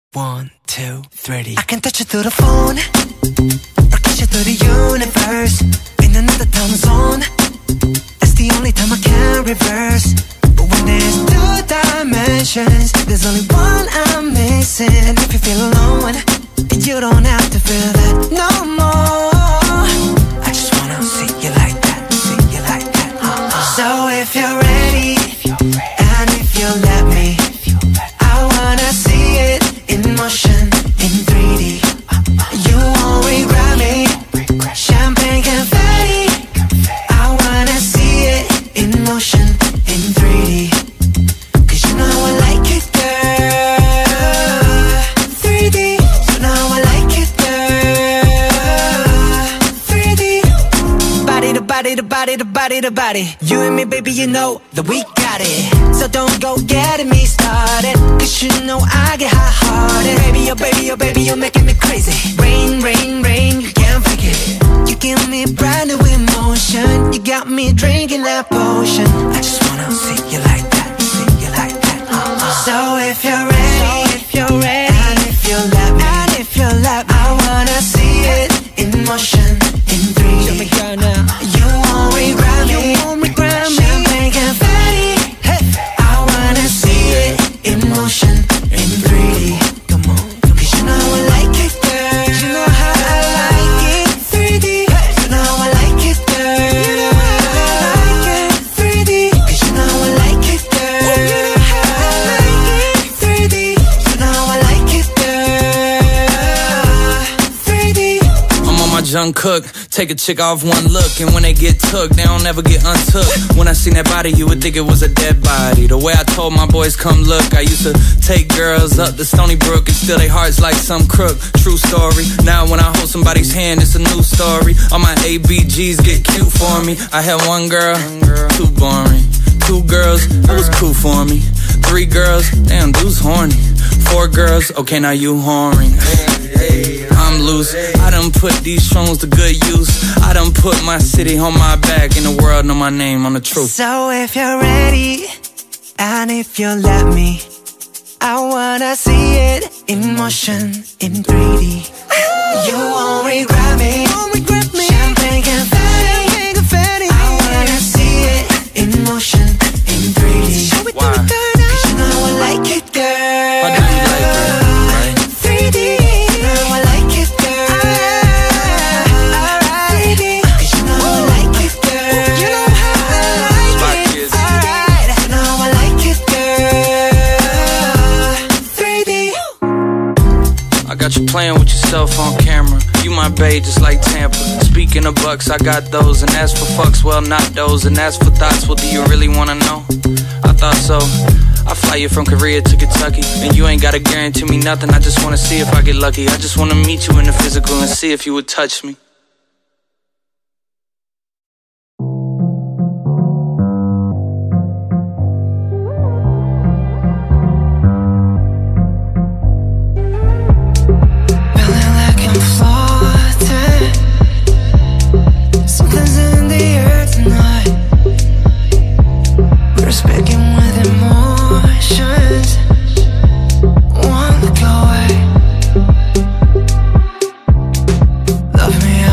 1, 2, 3. I can touch you through the phone, or kiss you through the universe. In another time zone, that's the only time I can reverse. But when there's two dimensions, there's only one I'm missing. And if you feel alone, you don't have to feel that no more. I just wanna see you like that, see you like that. So if you're ready, and if you let me, I wanna see it in motion, in 3D. You won't regret me. Champagne confetti. I wanna see it in motion, in 3D. Cause you know I like it, girl. 3D. You know I like it, girl. 3D. Body to body to body to body to body. You and me, baby, you know that we got it. So don't go getting me started, cause you know I get hot-hearted. Baby, oh baby, oh baby, you're making me crazy. Rain, rain, rain, you can't fake it. You give me brand new emotion. You got me drinking that potion. I just wanna see you like that, see you like that. So if you're ready, and if you let me, I wanna see it in motion, in 3D. Show me, girl, now. You won't regret me. Champagne confetti. I wanna see it in motion, in 3D. Come on, cause you know I like it, girl. You know how I like it, 3D. You know I like it, girl. You know how I like it, 3D. Cause you know I like it, girl. You know how I like it, 3D. You know I like it, girl. 3D. I'm on my Jung Cook. Take a chick off one look, and when they get took, they don't ever get untook. When I seen that body, you would think it was a dead body. The way I told my boys, come look, I used to take girls up to Stony Brook and steal their hearts like some crook. True story. Now when I hold somebody's hand, it's a new story. All my ABGs get cute for me. I had one girl, too boring. 2 girls, that was cool for me. 3 girls, damn, dude's horny. 4 girls, okay, now you whoring. I'm loose. I done put these songs to good use. I done put my city on my back, and the world know my name, I'm the truth. So if you're ready, and if you let me, I wanna see it in motion, in 3D. You won't regret me. Champagne confetti. I wanna see it in motion, in 3D. Why? Cause you know I like it, girl. I know you like it, right? 3D. You know I like it, girl. Alright. 3D. Cause you know I like it, girl. You know how I like it. Alright. You know I like it, girl. 3D. I got you playing with yourself on camera. You my bae just like Tampa. Speaking of bucks, I got those. And as for fucks, well, not those. And as for thoughts, well, do you really wanna know? I thought so. I fly you from Korea to Kentucky, and you ain't gotta guarantee me nothing. I just wanna see if I get lucky. I just wanna meet you in the physical and see if you would touch me. Feeling like I'm floating. Something's in the air tonight. We're speaking with emotions. One look away. Love me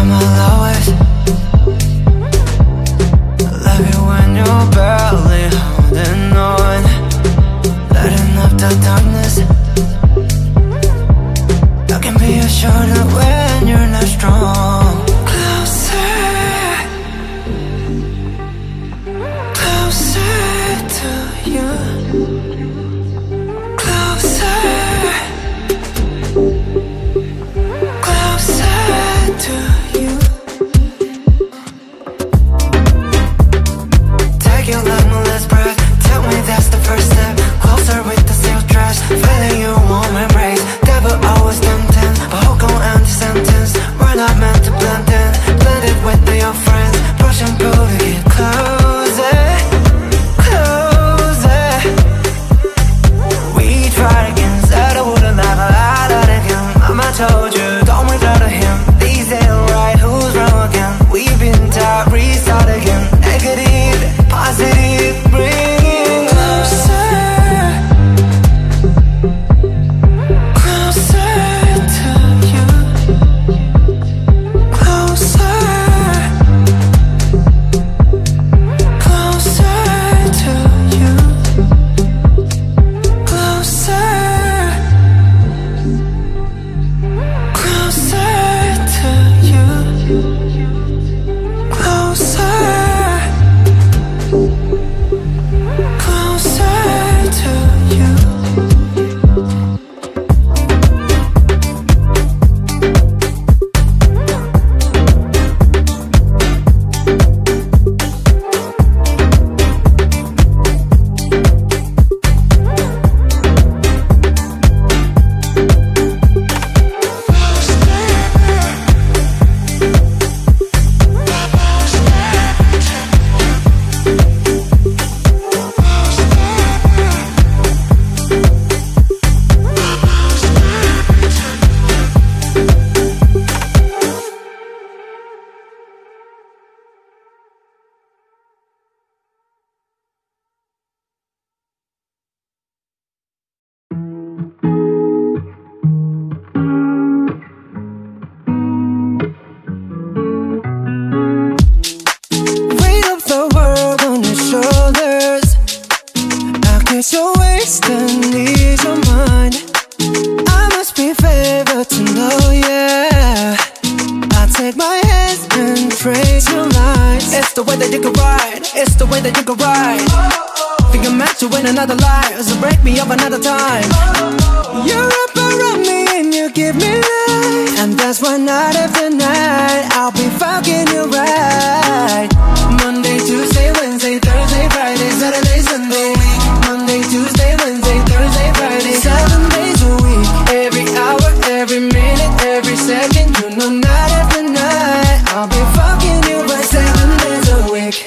it's the way that you can ride. Think I'm meant to win another life, so break me up another time. You're up around me and you give me life, and that's why night after night I'll be fucking you right. Monday, Tuesday, Wednesday, Thursday, Friday, Saturday, Sunday. Monday, Tuesday, Wednesday, Thursday, Friday, 7 days a week. Every hour, every minute, every second. You know night after night I'll be fucking you right 7 days a week.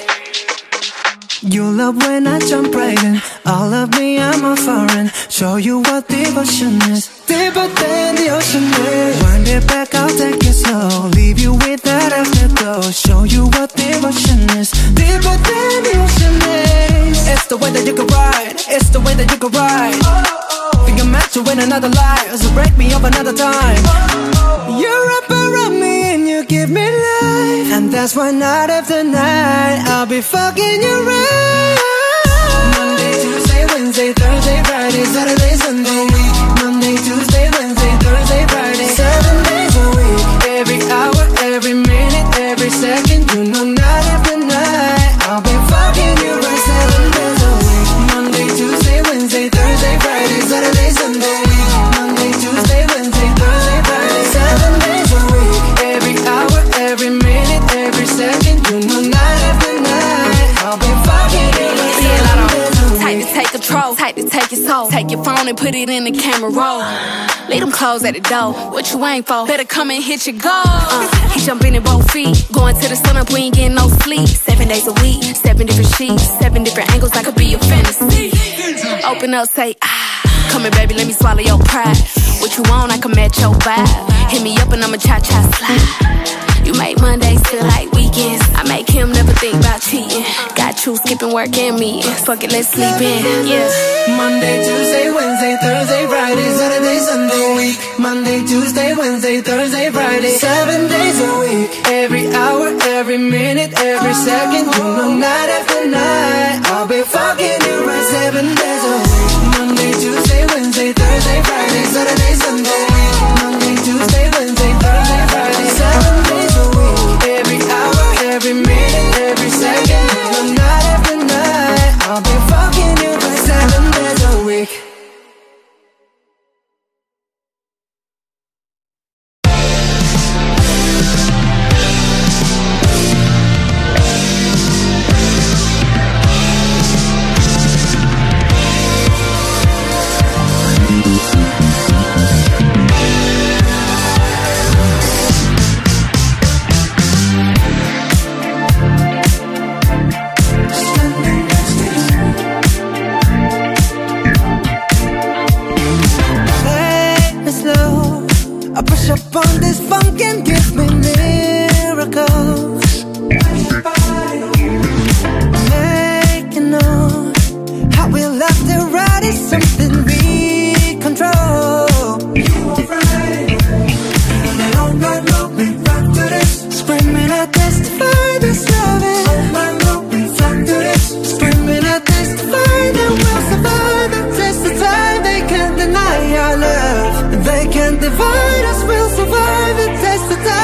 You love when I jump right in. All of me, I'm a foreign. Show you what devotion is. Deeper than the ocean is. Wind it back, I'll take it slow. Leave you with that afterglow. Show you what devotion is. Deeper than the ocean is. It's the way that you can ride. It's the way that you can ride. Think I'm meant to win another life, so break me up another time. You're up around me and you give me life, and that's why night after night I'll be fucking you right. Monday, Tuesday, Wednesday, Thursday, Friday, Saturday, Sunday. Monday, Tuesday, Wednesday, Thursday, Friday, 7 days a week. Every hour, every minute, every second. You know night after night I'll be fucking you right 7 days a week. Monday, Tuesday, Wednesday, Thursday, Friday, Saturday, Sunday. Monday, Tuesday, Wednesday, Thursday, Friday, 7 days a week. Every hour, every minute, every second. You know night after night I'll be fucking you right 7 days a week. Type to take control, type to take your soul. Take your phone and put it in the camera roll. Leave them clothes at the door. What you ain't for? Better come and hit your goal. He jumping in both feet. Going to the sun up, we ain't getting no sleep. 7 days a week, 7 different sheets, 7 different angles. I could be your fantasy. Open up, say ah. Come here, baby, let me swallow your pride. What you want, I can match your vibe. Hit me up and I'ma cha-cha slide. You make Mondays feel like weekends. I make him never think about cheating. Got you skipping work and meetings. Fuck it, let's sleep in, yeah. Monday, Tuesday, Wednesday, Thursday, Friday, Saturday, Sunday. Monday, Tuesday, Wednesday, Thursday, Friday, 7 days a week. Every hour, every minute, every second. You know night after night I'll be fucking you right 7 days a week. Monday, Tuesday, Wednesday, Thursday, Friday, Saturday, Sunday. Monday, Tuesday, Wednesday, Thursday, Friday, 7 days a week. Every hour, every minute, every second. You know night after night I'll be fucking you right 7 days a week. Up on this funk and give me miracles. Make you know how we love to ride is something we control. You are right, and all night long we rock to this. Screaming I testify this loving. All night long we rock to this. Screaming I testify that we'll survive the test of time. They can't deny our love. They can't divide us. We'll survive the test of time.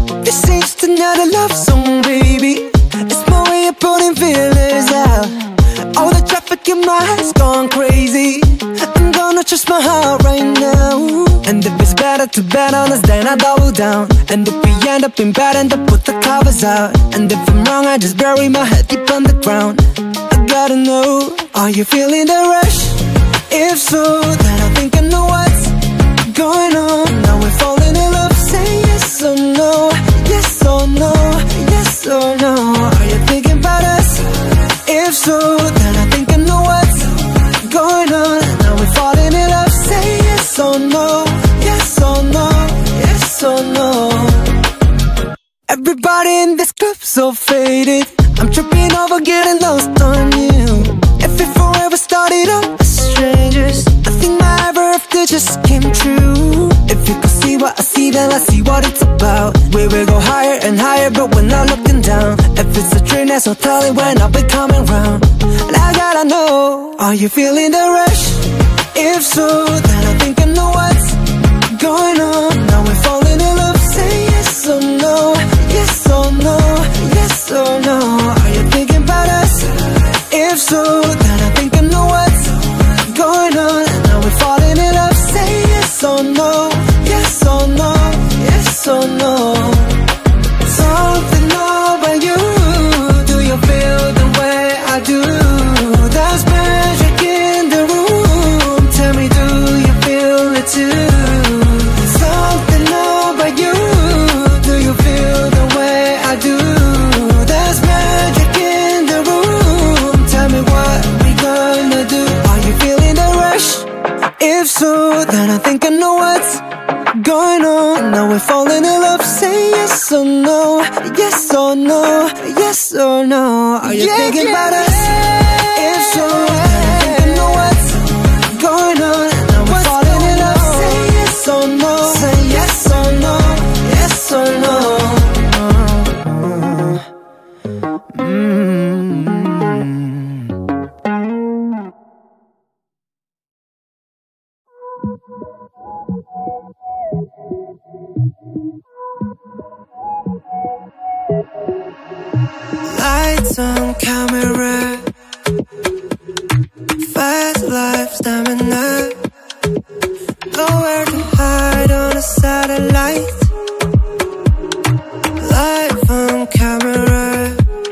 This ain't just another love song, baby. It's my way of putting feelers out. All the traffic in my head's gone crazy. I'm gonna trust my heart right now. And if it's better to bet on us, then I double down. And if we end up in bed, and I put the covers out. And if I'm wrong, I just bury my head deep on the ground. I gotta know, are you feeling the rush? If so, then I think I know what's going on. Now we're falling in love, say yes or no. Yes or no, yes or no. Are you thinking about us? If so, then I think I know what's going on. Now we're falling in love, say yes or no. Yes or no, yes or no. Everybody in this club so faded. I'm tripping over getting lost on you. If we forever started out as strangers, I think my ever after just came true. If you could see what I see, then I see what it's about. We will go higher and higher, but we're not looking down. If it's a train, there's no telling when I'll be coming round. And I gotta know, are you feeling the rush? If so, then I think I know what's going on. Now we're falling in love, say yes or no. Yes or no, yes or no. Are you thinking about us? If so, then I think I know what's going on. Now we're falling in love, say yes or no. Yes or no, yes or no. Something about you. Do you feel the way I do? There's magic in the room. Tell me, do you feel it too? Something about you. Do you feel the way I do? There's magic in the room. Tell me what we gonna do. Are you feeling the rush? If so, then I think I know what's going on. Now we're falling in love, say yes or no. Yes or no, yes or no. Are you thinking about us? If so, then I think I know what's going on. Now we're falling in love, say yes or no. Say yes or no, yes or no. Lights on camera, fast life stamina. Nowhere to hide on a satellite. Life on camera.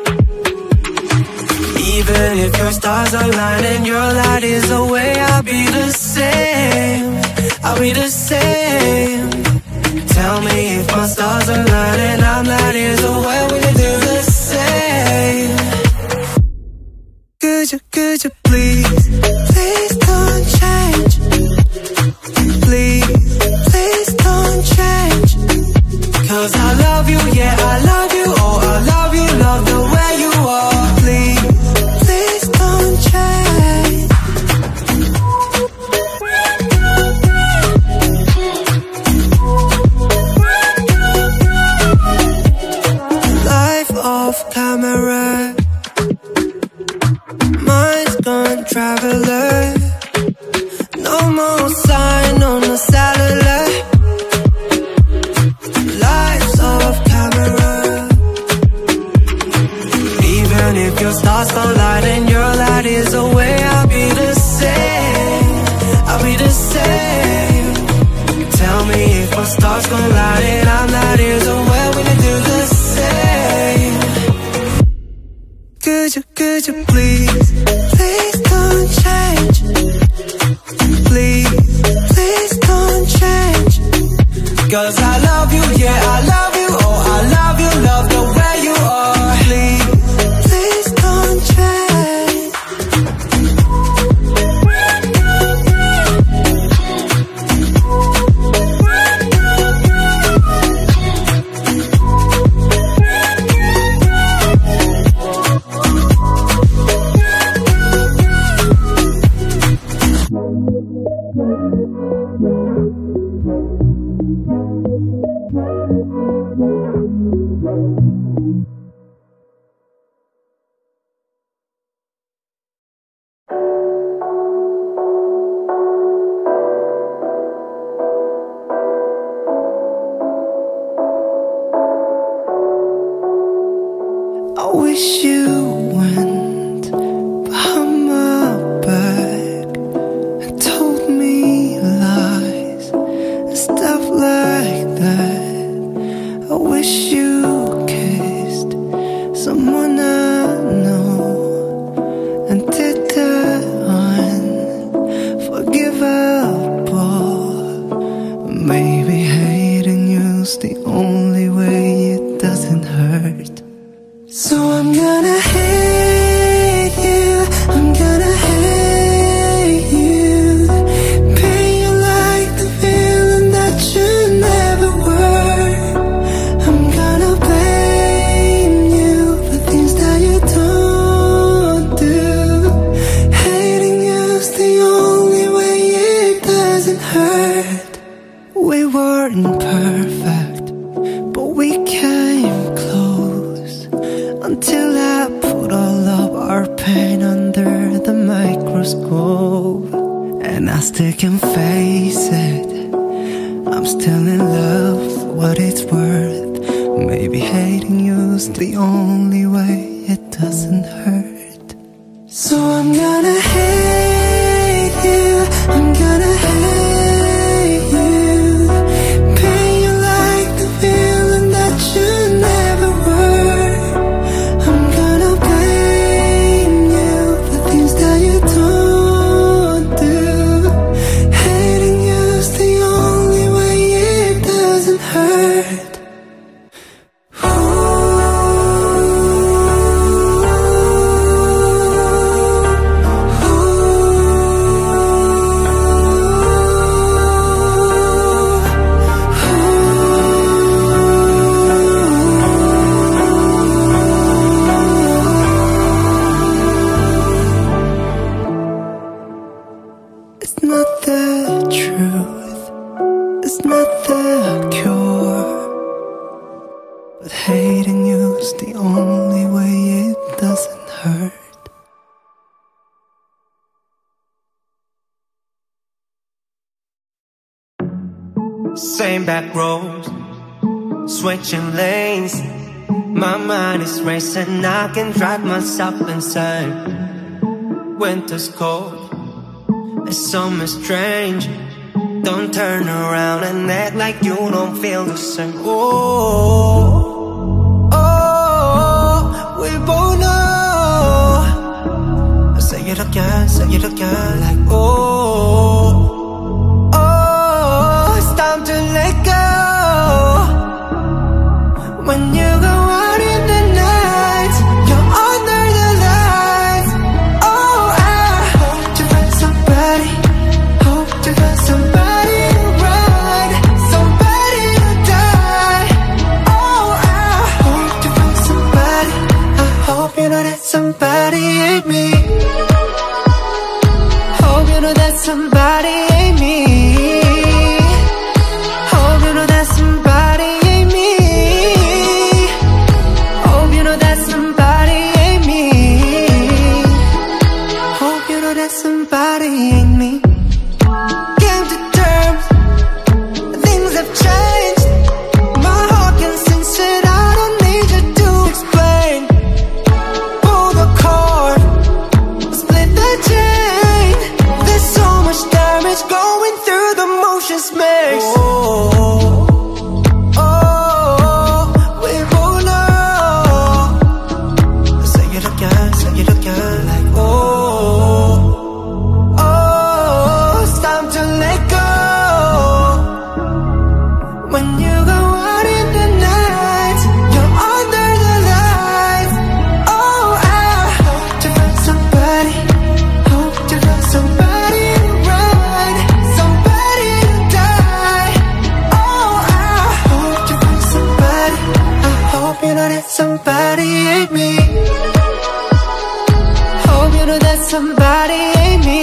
Even if your stars align and your light is away, I'll be the same. I'll be the same. Tell me if my stars align and I'm light is away, we can do the same. Could you please, please don't change. Please don't change. 'Cause I love you, yeah, I love you. Oh, I love you, love the way you are. Please don't change. Life off camera, mind's gone traveler. No more sign on the satellite. Lights off camera. Even if your stars don't light and your light is away, I'll be the same. I'll be the same. Tell me if my stars gon' light and I'm not is away, we can do the same. Could you please, please don't change. Please don't change. 'Cause I love you, yeah, I love you. Oh, I love you, love the way you are. Please don't change. wish you went behind my back and told me lies and stuff like that. I wish you kissed someone I know and did the unforgivable. Maybe hating you's the only way it doesn't hurt. So I'm gonna hate you, I'm gonna hate you. Pain you like the feeling that you never were. I'm gonna blame you for things that you don't do. Hating you's the only way it doesn't hurt. We weren't perfect, but we came close until I put all of our pain under the microscope. And I still can face it, I'm still in love for what it's worth. Maybe hating you's the only way it doesn't hurt. So I'm gonna hate you, I'm gonna hate you. Pain you like the feeling that you never were. I'm gonna blame you for things that you don't do. Hating you's the only way it doesn't hurt. It's not the truth, it's not the cure, but hating you's the only way it doesn't hurt. Same back roads, switching lanes. My mind is racing, I can drive myself insane. Winter's cold, it's summer strange. Don't turn around and act like you don't feel the same. Oh, oh, we both know. I say it again, like oh, oh, it's time to let go. When you go out in the night, you're under the lights. Oh, I hope to find somebody, hope to find somebody to ride, somebody to die. Oh, I hope to find somebody, I hope you know that somebody ain't me. Hope you know that somebody ain't me. Hope you know that somebody ain't me. Hope you know that somebody ain't me. Hope you know that somebody ain't me. Came to terms, things have changed. My heart can sense it, I don't need you to explain. Pull the cord, split the chain. There's so much damage going through the motions makes. Oh, oh, we both know. Say it again, like oh, oh, it's time to let go. When you go out in the night, you're under the lights. Oh, I hope to find somebody, hope to find somebody to ride, somebody to die. Oh, I hope to find somebody, I hope you know that somebody ain't me. Hope you know that somebody ain't me.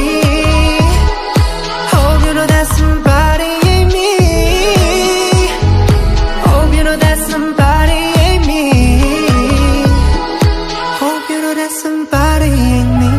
Hope you know that somebody ain't me. Hope you know that somebody ain't me. Hope you know that somebody ain't me.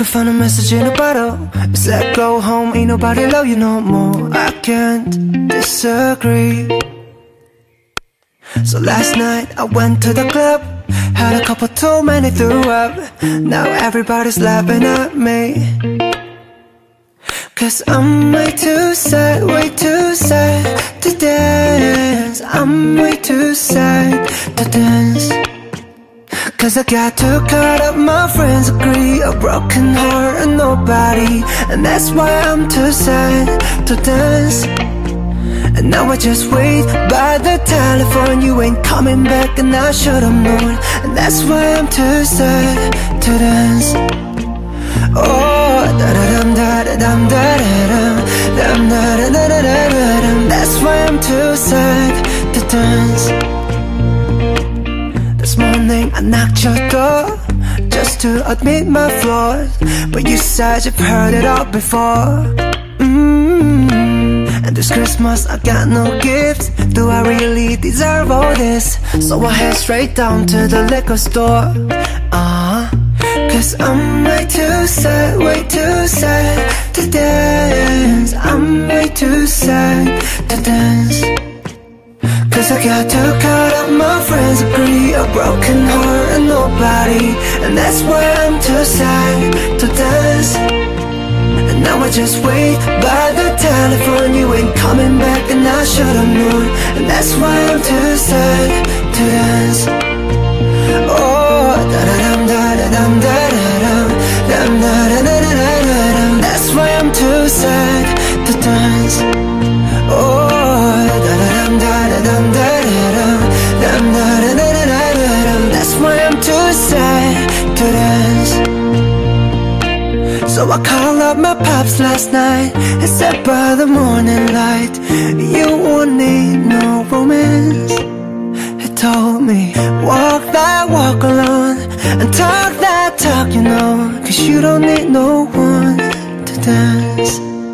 could find a message in a bottle. It said go home, ain't nobody love you no more. I can't disagree. So last night I went to the club, had a couple too many, threw up. Now everybody's laughing at me, 'cause I'm way too sad to dance. I'm way too sad to dance. 'Cause I got too caught up, my friends agree. A broken heart and nobody, and that's why I'm too sad to dance. And now I just wait by the telephone. You ain't coming back and I should've known. And that's why I'm too sad to dance. Oh, da-da-dum, da-da-dum, da-da-dum, dum, da-da-da-da-da-dum. That's why I'm too sad to dance. This morning I knocked your door just to admit my flaws, but you said you've heard it all before. And this Christmas I got no gifts. Do I really deserve all this? So I head straight down to the liquor store. 'Cause I'm way too sad to dance. I'm way too sad to dance. 'Cause I got too caught up, my friends agree. A broken heart and nobody, and that's why I'm too sad to dance. And now I just wait by the telephone. You ain't coming back and I should've known. And that's why I'm too sad to dance. Oh, da-da-dum, da-da-dum, da-da-dum, dum, da-da-da-da-da-dum. That's why I'm too sad to dance. Oh, da-da-dum, da-da-dum, da-da-dum, dum, da-da-da-da-da-dum. That's why I'm too sad to dance. So I called up my pops last night and said by the morning light, you won't need no romance. He told me, walk that walk alone and talk that talk, you know, 'cause you don't need no one to dance.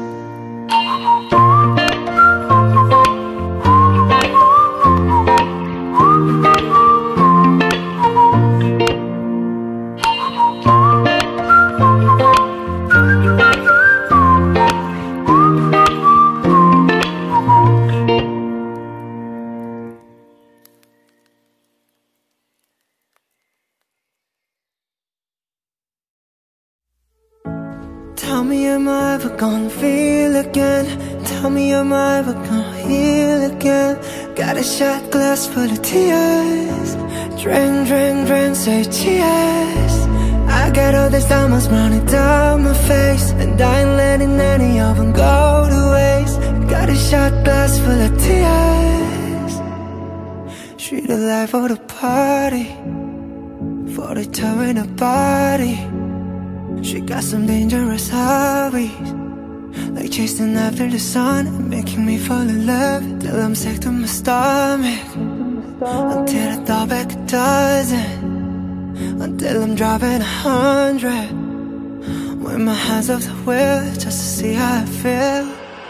Tell me, am I ever gonna feel again? Tell me, am I ever gonna heal again? Got a shot glass full of tears. Drink, drink, drink, say cheers. I got all these diamonds running down my face, and I ain't letting any of them go to waste. Got a shot glass full of tears. Treat the life of the party, for the time in the body. She got some dangerous hobbies, like chasing after the sun and making me fall in love till I'm sick to my stomach. Until I thought back a dozen, until I'm driving 100, with my hands off the wheel just to see how I feel.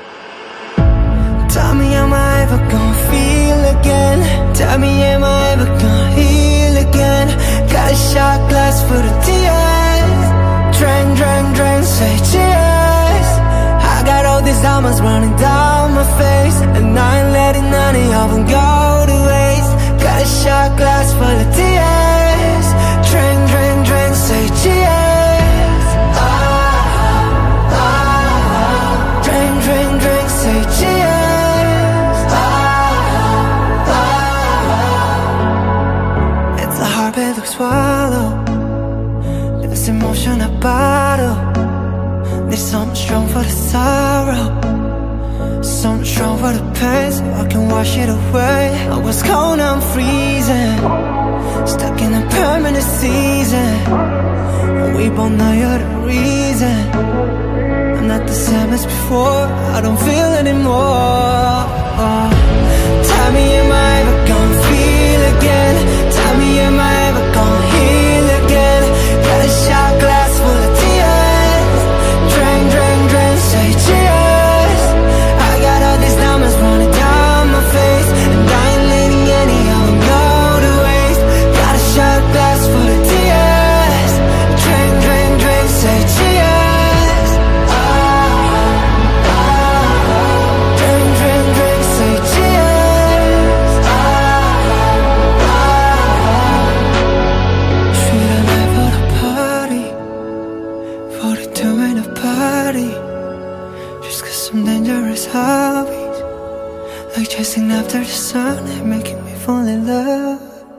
Tell me, am I ever gonna feel again? Tell me, am I ever gonna heal again? Got a shot glass full of tears. Drink, drink, drink, say cheers. I got all these diamonds running down my face, and I ain't letting any of them go to waste. Got a shot glass full of tears. Drink, drink, drink, say cheers. Drink, drink, drink, say cheers. It's a hard pill to swallow, this emotion I bottle. Need something strong for the sorrow, something strong for the pain, so I can wash it away. I was cold, I'm freezing, stuck in a permanent season. We both know you're the reason. I'm not the same as before, I don't feel anymore. Tell me, am I ever gonna feel again? Tell me, am I ever gonna heal again? Got a shot glass full of tears. Drink, drink, drink, say cheers. I got all these diamonds running down my face, and I ain't letting any of them go to waste. Got a shot glass full of tears. Drink, drink, drink, say cheers. got some dangerous hobbies, like chasing after the sun and making me fall in love.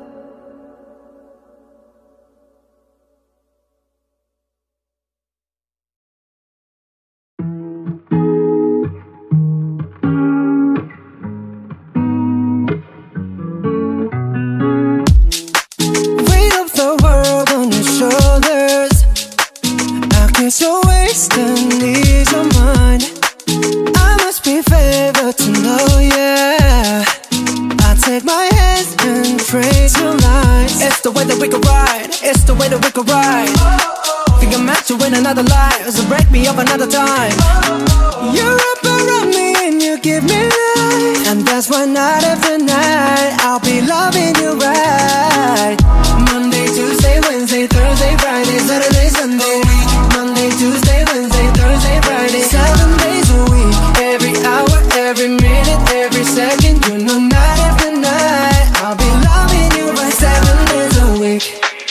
Weight of the world on your shoulders, I guess you're wasting ease of mind. I must be favored to know, yeah. I take my hands and trace your lines. It's the way that we could ride, it's the way that we could ride. Think I'm meant to win another life, so break me up another time. You're up around me and you give me life, and that's why night after night I'll be loving you right. Monday, Tuesday, Wednesday, Thursday, Friday, Saturday, Sunday. Monday, Tuesday, Wednesday, Thursday, Friday, 7 days a week. Every hour, every minute, every second, you know night after night I'll be loving you right 7 days a week.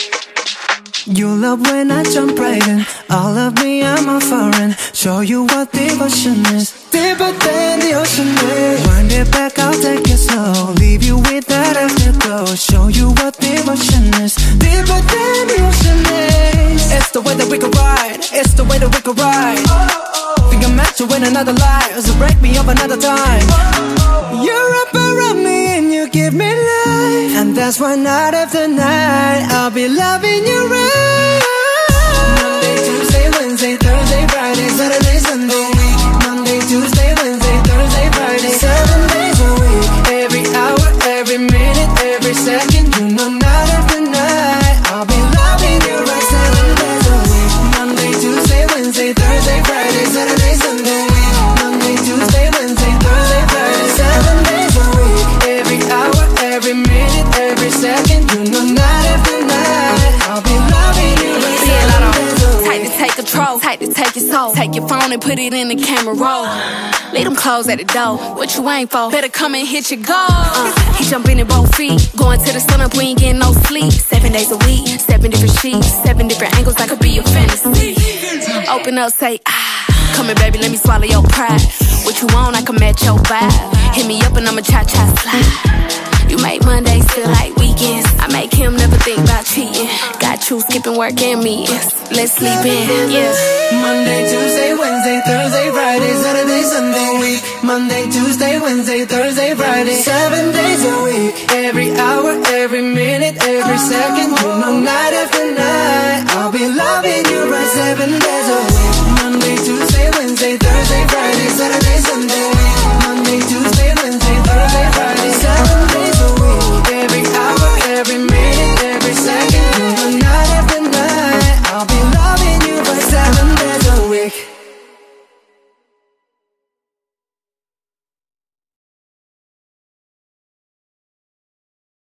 You love when I jump right in, all of me I'm a foreign. Show you what devotion is, deeper than the ocean is. Wind it back, I'll take it slow, leave you with that afterglow. Show you what devotion is, deeper than the ocean is. It's the way that we could ride, it's the way that we could ride. Think I'm meant to win another life, so break me up another time. You're up around me and you give me life, and that's why night after night I'll be loving you right. Monday, Tuesday, Wednesday, Thursday, Friday, Saturday, Sunday. Monday, Tuesday, Wednesday, Thursday, Friday, 7 days a week. Every hour, every minute, every second, you know night after night I'll be loving you right 7 days a week. Monday, Tuesday, Wednesday, Thursday, Friday, Saturday, Sunday. Monday, Tuesday, Wednesday, Thursday, Friday, 7 days a week. Every hour, every minute, every second, you know night after night I'll be loving you right 7 days a week. Tight to take control, tight to take your soul. Take your phone and put it in the camera roll. Leave them clothes at the door. What you ain't for? Better come and hit your goal. He jumping in both feet, going to the sun up, we ain't getting no sleep. 7 days a week, 7 different sheets, 7 different angles, that could be your fantasy. Open up, say ah. Come here, baby, let me swallow your pride. What you want, I can match your vibe. Hit me up and I'ma cha-cha slide. You make Mondays feel like weekends. I make him never think about cheating. Got you skipping work and meetings. Let's sleep in, yeah. Monday, Tuesday, Wednesday, Thursday, Friday, Saturday, Sunday week. Monday, Tuesday, Wednesday, Thursday, Friday, 7 days a week. Every hour, every minute, every second, you know night after night I'll be loving you right 7 days a week.